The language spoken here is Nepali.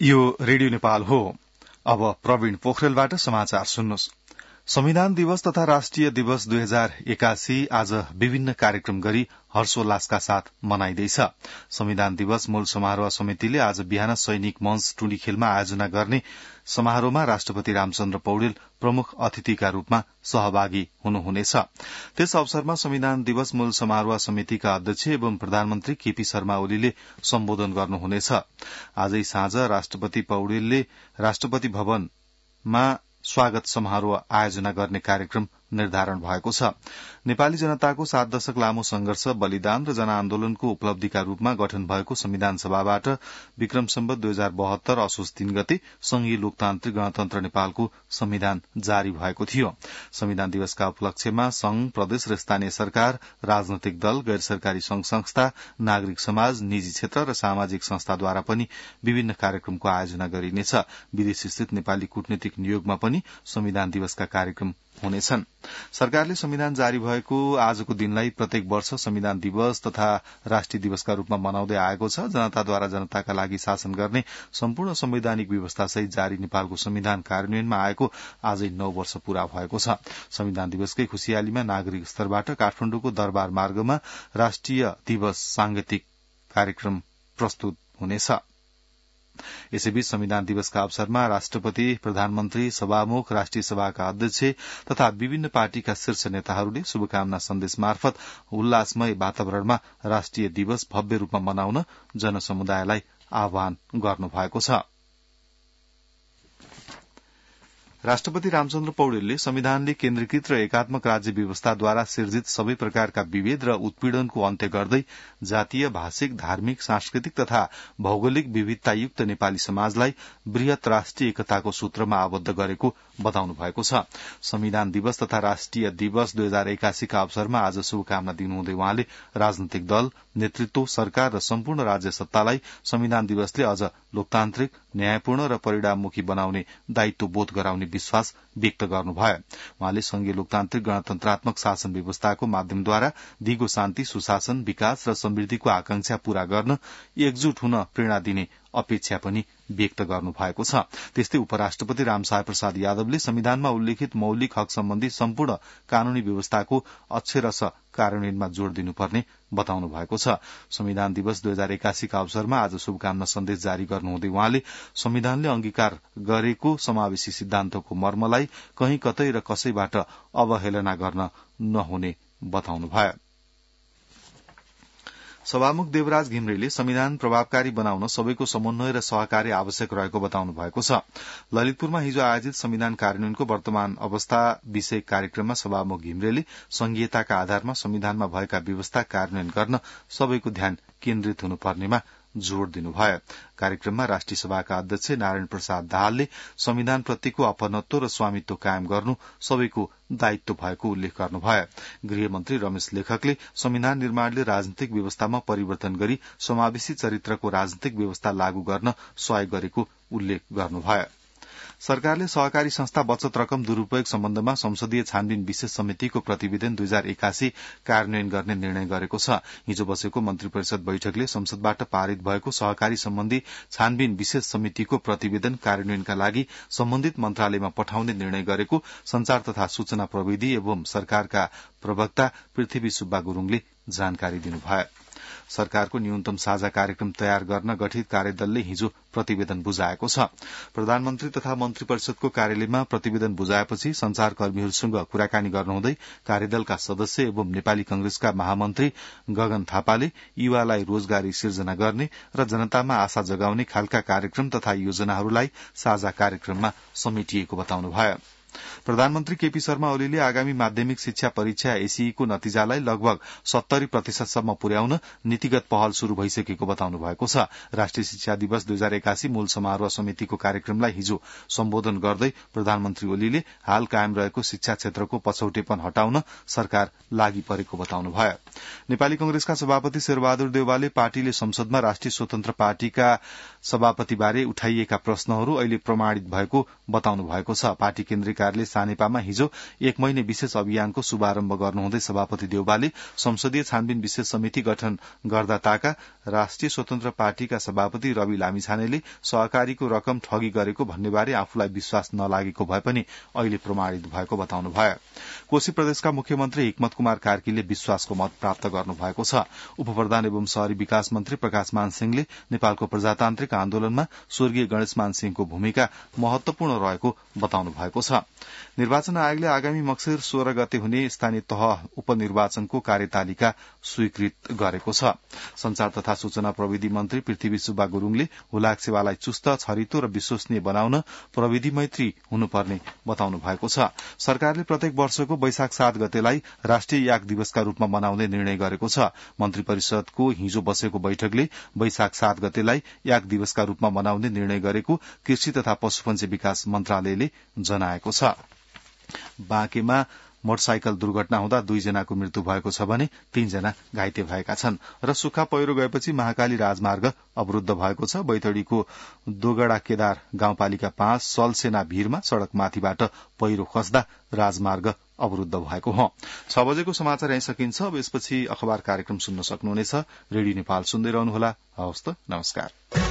यो रेडियो नेपाल हो। अब प्रवीण पोखरेलबाट समाचार सुन्नुहोस्। संविधान दिवस तथा राष्ट्रिय दिवस 2081 आज विभिन्न कार्यक्रम गरी हर्षोल्लासका साथ मनाइँदैछ। संविधान दिवस मूल समारोह समितिले आज बिहान सैनिक मंच टुँडीखेलमा आयोजना गर्ने समारोहमा राष्ट्रपति रामचन्द्र पौडेल प्रमुख अतिथिका रूपमा सहभागी हुनुहुनेछ। त्यस अवसरमा संविधान दिवस मूल समारोह समितिका अध्यक्ष एवं प्रधानमन्त्री केपी शर्मा ओलीले सम्बोधन गर्नुहुनेछ। आजै साँझ राष्ट्रपति पौडेलले राष्ट्रपति भवनमा स्वागत समारोह आयोजना गर्ने कार्यक्रम निर्धारण भएको छ। नेपाली जनताको 7 दशक लामो संघर्ष, बलिदान र जनआन्दोलनको उपलब्धिका रूपमा गठन भएको संविधान सभाबाट विक्रम सम्वत 2072 असोज 3 गते संघीय लोकतान्त्रिक गणतन्त्र नेपालको संविधान जारी भएको थियो। संविधान दिवसका उपलक्ष्यमा संघ, प्रदेश र स्थानीय सरकार, राजनैतिक दल, गैर सरकारी संघ संस्था, नागरिक समाज, निजी क्षेत्र र सामाजिक संस्थाद्वारा पनि विभिन्न कार्यक्रमको आयोजना गरिनेछ। विदेश स्थित नेपाली कूटनीतिक नियोगमा पनि संविधान दिवसका कार्यक्रम हुनेछन्। सरकारले संविधान जारी भएको आजको दिनलाई प्रत्येक वर्ष संविधान दिवस तथा राष्ट्रिय दिवसका रूपमा मनाउँदै आएको छ। जनताद्वारा जनताका लागि शासन गर्ने सम्पूर्ण संवैधानिक व्यवस्थासहित जारी नेपालको संविधान कार्यान्वयनमा आएको आजै 9 वर्ष पूरा भएको छ। संविधान दिवसकै खुशियालीमा नागरिक स्तरबाट काठमाडौँको दरबार मार्गमा राष्ट्रिय दिवस सांगीतिक कार्यक्रम प्रस्तुत हुनेछ। यसैबीच संविधान दिवसका अवसरमा राष्ट्रपति, प्रधानमन्त्री, सभामुख, राष्ट्रिय सभाका अध्यक्ष तथा विभिन्न पार्टीका शीर्ष नेताहरूले शुभकामना सन्देश मार्फत उल्लासमय वातावरणमा राष्ट्रिय दिवस भव्य रूपमा मनाउन जनसमुदायलाई आह्वान गर्नुभएको छ। राष्ट्रपति रामचन्द्र पौडेलले संविधानले केन्द्रीकृत र एकात्मक राज्य व्यवस्थाद्वारा सिर्जित सबै प्रकारका विभेद र उत्पीड़नको अन्त्य गर्दै जातीय, भाषिक, धार्मिक, सांस्कृतिक तथा भौगोलिक विविधतायुक्त नेपाली समाजलाई वृहत राष्ट्रिय एकताको सूत्रमा आबद्ध गरेको बताउनु भएको छ। संविधान दिवस तथा राष्ट्रिय दिवस 2081 का अवसरमा आज शुभकामना दिनुहुँदै उहाँले राजनैतिक दल, नेतृत्व, सरकार र सम्पूर्ण राज्य सत्तालाई संविधान दिवसले अझ लोकतान्त्रिक, न्यायपूर्ण र परिणाममुखी बनाउने दायित्व बोध गराउने विश्वास व्यक्त गर्नुभयो। उहाँले संघीय लोकतान्त्रिक गणतन्त्रात्मक शासन व्यवस्थाको माध्यमद्वारा दिगो शान्ति, सुशासन, विकास र समृद्धिको आकांक्षा पूरा गर्न एकजुट हुन प्रेरणा दिने अपेक्षा पनि व्यक्त गर्नु भएको छ। त्यस्तै उपराष्ट्रपति रामसाय प्रसाद यादवले संविधानमा उल्लेखित मौलिक हक सम्बन्धी सम्पूर्ण कानूनी व्यवस्थाको अक्षरश कार्यान्वयनमा जोड़ दिनुपर्ने बताउनु भएको छ। संविधान दिवस 2081 का अवसरमा आज शुभकामना सन्देश जारी गर्नुहुँदै उहाँले संविधानले अंगीकार गरेको समावेशी सिद्धान्तको मर्मलाई कहीँ कतै र कसैबाट अवहेलना गर्न नहुने बताउनुभयो। सभामुख देवराज घिमिरेले संविधान प्रभावकारी बनाउन सबैको समन्वय र सहकार्य आवश्यक रहेको बताउनु भएको छ। ललितपुरमा हिजो आयोजित संविधान कार्यान्वयनको वर्तमान अवस्था विषय कार्यक्रममा सभामुख घिमिरेले संघीयताका आधारमा संविधानमा भएका व्यवस्था कार्यान्वयन गर्न सबैको ध्यान केन्द्रित हुनुपर्नेमा जोड़ दिनुभयो। कार्यक्रममा राष्ट्रिय सभाका अध्यक्ष नारायण प्रसाद दाहालले संविधान प्रतिको अपनत्व र स्वामित्व कायम गर्नु सबैको दायित्व भएको उल्लेख गर्नुभयो। गृहमन्त्री रमेश लेखकले संविधान निर्माणले राजनीतिक व्यवस्थामा परिवर्तन गरी समावेशी चरित्रको राजनीतिक व्यवस्था लागू गर्न सहयोग गरेको उल्लेख गर्नुभयो। सरकारले सहकारी संस्था बचत रकम दुरूपयोग सम्बन्धमा संसदीय छानबिन विशेष समितिको प्रतिवेदन 2081 कार्यान्वयन गर्ने निर्णय गरेको छ। हिजो बसेको मन्त्री परिषद बैठकले संसदबाट पारित भएको सहकारी सम्बन्धी छानबिन विशेष समितिको प्रतिवेदन कार्यान्वयनका लागि सम्बन्धित मन्त्रालयमा पठाउने निर्णय गरेको संचार तथा सूचना प्रविधि एवं सरकारका प्रवक्ता पृथ्वी सुब्बा गुरूङले जानकारी दिनुभयो। सरकारको न्यूनतम साझा कार्यक्रम तयार गर्न गठित कार्यदलले हिजो प्रतिवेदन बुझाएको छ। प्रधानमन्त्री तथा मन्त्री परिषदको कार्यालयमा प्रतिवेदन बुझाएपछि संचारकर्मीहरूसँग कुराकानी गर्नुहुँदै कार्यदलका सदस्य एवं नेपाली कंग्रेसका महामन्त्री गगन थापाले युवालाई रोजगारी सिर्जना गर्ने र जनतामा आशा जगाउने खालका कार्यक्रम तथा योजनाहरूलाई साझा कार्यक्रममा समेटिएको बताउनुभयो। प्रधानमन्त्री केपी शर्मा ओलीले आगामी माध्यमिक शिक्षा परीक्षा एसीईको नतिजालाई लगभग 70% पुर्याउन नीतिगत पहल शुरू भइसकेको बताउनु भएको छ। राष्ट्रिय शिक्षा दिवस 2081 मूल समारोह समितिको कार्यक्रमलाई हिजो सम्बोधन गर्दै प्रधानमन्त्री ओलीले हाल कायम रहेको शिक्षा क्षेत्रको पछौटेपन हटाउन सरकार लागि परेको बताउनुभयो। नेपाली कंग्रेसका सभापति शेरबहादुर देउवाले पार्टीले संसदमा राष्ट्रिय स्वतन्त्र पार्टीका सभापतिबारे उठाइएका प्रश्नहरू अहिले प्रमाणित भएको बताउनु भएको छ। पार्टी केन्द्रीय सरकारले सानेपामा हिजो 1 महिने विशेष अभियानको शुभारम्भ गर्नुहुँदै सभापति देउवाले संसदीय छानबिन विशेष समिति गठन गर्दा ताका राष्ट्रिय स्वतन्त्र पार्टीका सभापति रवि लामिछानेले सहकारीको रकम ठगी गरेको भन्नेबारे आफूलाई विश्वास नलागेको भए पनि अहिले प्रमाणित भएको बताउनुभयो। कोशी प्रदेशका मुख्यमन्त्री हिक्मत कुमार कार्कीले विश्वासको मत प्राप्त गर्नुभएको छ। उपप्रधान एवं शहरी विकास मन्त्री प्रकाशमान सिंहले नेपालको प्रजातान्त्रिक आन्दोलनमा स्वर्गीय गणेशमान सिंहको भूमिका महत्वपूर्ण रहेको बताउनु भएको छ। निर्वाचन आयोगले आगामी मक्सिर 16 गते हुने स्थानीय तह उपनिर्वाचनको कार्यतालिका स्वीकृत गरेको छ। संचार तथा सूचना प्रविधि मन्त्री पृथ्वी सुब्बा गुरूङले हुलाक सेवालाई चुस्त, छरितो र विश्वसनीय बनाउन प्रविधि मैत्री हुनुपर्ने बताउनु भएको छ। सरकारले प्रत्येक वर्षको वैशाख 7 गतेलाई राष्ट्रिय याक दिवसका रूपमा मनाउने निर्णय गरेको छ। मन्त्री परिषदको हिजो बसेको बैठकले वैशाख 7 गतेलाई याक दिवसका रूपमा मनाउने निर्णय गरेको कृषि तथा पशुपन्छी विकास मन्त्रालयले जनाएको छ। बाँकेमा मोटरसाइकल दुर्घटना हुँदा 2 जनाको मृत्यु भएको छ भने 3 जना घाइते भएका छन् र सुक्खा पहिरो गएपछि महाकाली राजमार्ग अवरूद्ध भएको छ। बैतडीको दोगडा केदार गाउँपालिका 5 सलसेना भीरमा सड़क माथिबाट पहिरो खस्दा राजमार्ग अवरूद्ध भएको हो। 6 बजेको समाचार यही सकिन्छ। अब यसपछि अखबार कार्यक्रम सुन्न सक्नुहुनेछ। रेडियो नेपाल सुन्दै रहनुहोला। हवस् त, नमस्कार।